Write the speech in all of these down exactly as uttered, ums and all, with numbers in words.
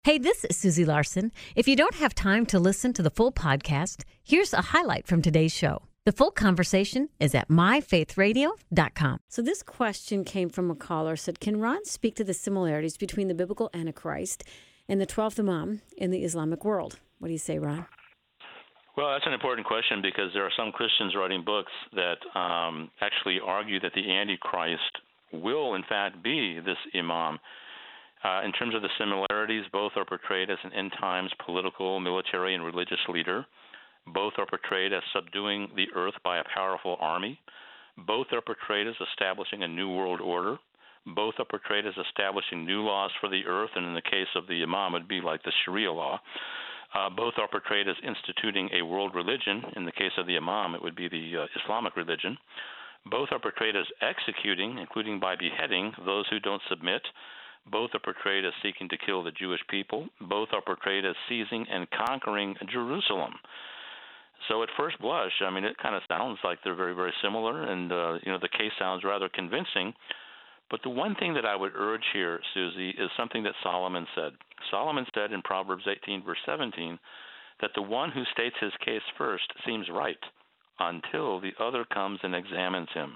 Hey, this is Susie Larson. If you don't have time to listen to the full podcast, here's a highlight from today's show. The full conversation is at my faith radio dot com. So this question came from a caller, said, can Ron speak to the similarities between the biblical Antichrist and the twelfth Imam in the Islamic world? What do you say, Ron? Well, that's an important question because there are some Christians writing books that um, actually argue that the Antichrist will, in fact, be this Imam. Uh, in terms of the similarities, both are portrayed as an end-times political, military, and religious leader. Both are portrayed as subduing the earth by a powerful army. Both are portrayed as establishing a new world order. Both are portrayed as establishing new laws for the earth, and in the case of the Imam, it would be like the Sharia law. Uh, both are portrayed as instituting a world religion. In the case of the Imam, it would be the uh, Islamic religion. Both are portrayed as executing, including by beheading, those who don't submit. Both are portrayed as seeking to kill the Jewish people. Both are portrayed as seizing and conquering Jerusalem. So at first blush, I mean, it kind of sounds like they're very, very similar, and uh, you know, the case sounds rather convincing. But the one thing that I would urge here, Susie, is something that Solomon said. Solomon said in Proverbs eighteen, verse seventeen, that the one who states his case first seems right until the other comes and examines him.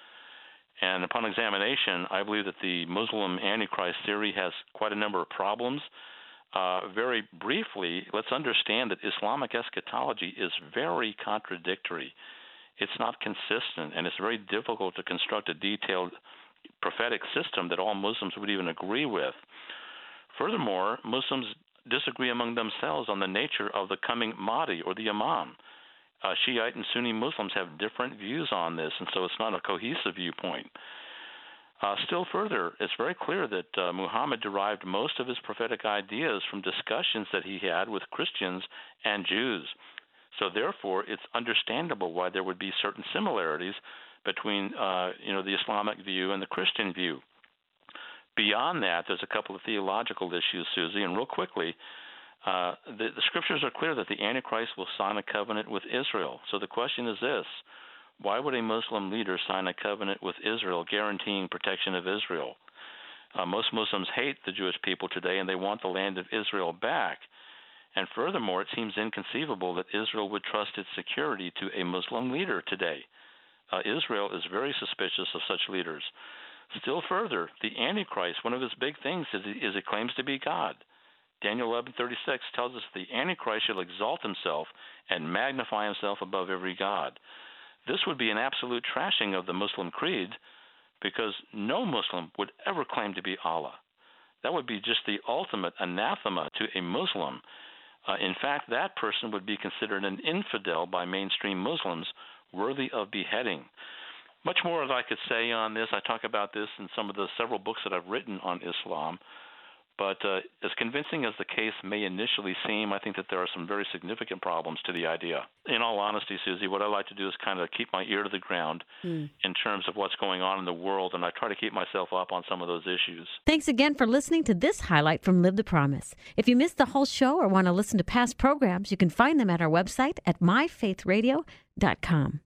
And upon examination, I believe that the Muslim Antichrist theory has quite a number of problems. Uh, very briefly, let's understand that Islamic eschatology is very contradictory. It's not consistent, and it's very difficult to construct a detailed prophetic system that all Muslims would even agree with. Furthermore, Muslims disagree among themselves on the nature of the coming Mahdi or the Imam. Uh, Shiite and Sunni Muslims have different views on this, and so it's not a cohesive viewpoint. Uh, still further, it's very clear that uh, Muhammad derived most of his prophetic ideas from discussions that he had with Christians and Jews. So therefore, it's understandable why there would be certain similarities between uh, you know, the Islamic view and the Christian view. Beyond that, there's a couple of theological issues, Susie, and real quickly, Uh, the, the scriptures are clear that the Antichrist will sign a covenant with Israel. So the question is this: why would a Muslim leader sign a covenant with Israel guaranteeing protection of Israel? Uh, most Muslims hate the Jewish people today, and they want the land of Israel back. And furthermore, it seems inconceivable that Israel would trust its security to a Muslim leader today. Uh, Israel is very suspicious of such leaders. Still further, the Antichrist, one of his big things is, is he claims to be God. Daniel eleven thirty-six tells us the Antichrist shall exalt himself and magnify himself above every god. This would be an absolute trashing of the Muslim creed, because no Muslim would ever claim to be Allah. That would be just the ultimate anathema to a Muslim. Uh, in fact, that person would be considered an infidel by mainstream Muslims, worthy of beheading. Much more as I could say on this. I talk about this in some of the several books that I've written on Islam. But uh, as convincing as the case may initially seem, I think that there are some very significant problems to the idea. In all honesty, Susie, what I like to do is kind of keep my ear to the ground mm. in terms of what's going on in the world, and I try to keep myself up on some of those issues. Thanks again for listening to this highlight from Live the Promise. If you missed the whole show or want to listen to past programs, you can find them at our website at my faith radio dot com.